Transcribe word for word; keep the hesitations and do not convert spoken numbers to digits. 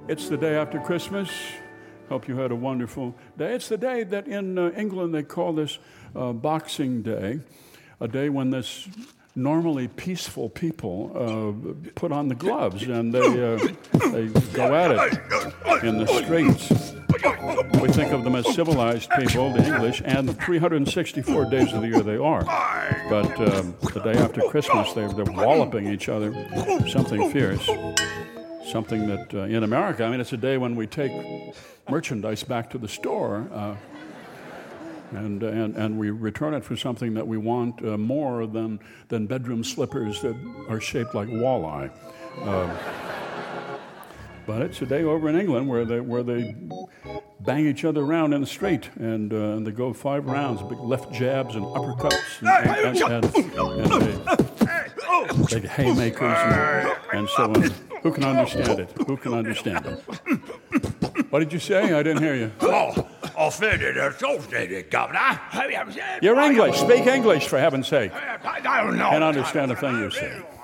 It's the day after Christmas. Hope you had a wonderful day. It's the day that in uh, England they call this uh, Boxing Day, a day when this normally peaceful people uh, put on the gloves and they, uh, they go at it in the streets. We think of them as civilized people, the English, and three hundred sixty-four days of the year they are. But um, the day after Christmas, they're, they're walloping each other, something fierce. Something that uh, in America, I mean, it's a day when we take merchandise back to the store uh, and, and and we return it for something that we want uh, more than than bedroom slippers that are shaped like walleye. Uh, but it's a day over in England where they where they bang each other around in the street and, uh, and they go five rounds, big left jabs and uppercuts and, and, and, and they, big haymakers and, and so on. Who can understand it? Who can understand it? What did you say? I didn't hear you. Oh, offended or associated, Governor. You're English. Speak English, for heaven's sake. I don't know. Can't understand a thing you say.